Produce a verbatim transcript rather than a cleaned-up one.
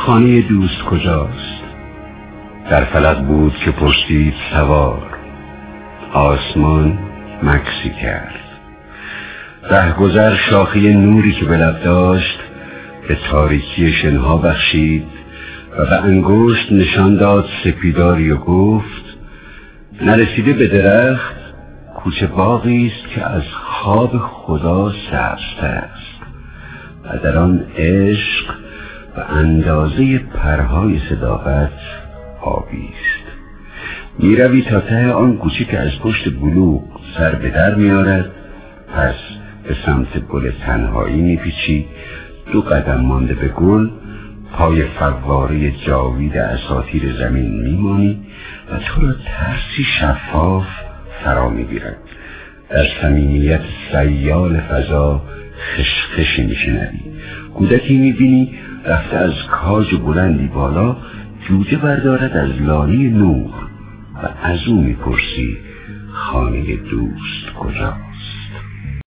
خانه دوست کجاست؟ در فلک بود که پرسید سوار، آسمان مکسی کرد. رهگذر شاخه نوری که به لب داشت به تاریکی شنها بخشید و به انگشت نشان داد سپیداری و گفت نرسیده به درخت کوچه باغی است که از خواب خدا سبزتر است و در آن عشق و اندازه پرهای صداقت آبی است. می روی تا ته آن کوچه که از پشت بلوغ سر به در می آرد، پس به سمت گل تنهایی می پیچی، دو قدم مانده به گل پای فواره جاوید اساطیر زمین می مانی و تو را ترسی شفاف فرا می گیرد. در صمیمیت سیال فضا خشخشی می شنوی. کودکی می بینی رفته از کاج بلندی بالا جوجه بردارد از لانه نور و از او می پرسی خانه دوست کجاست؟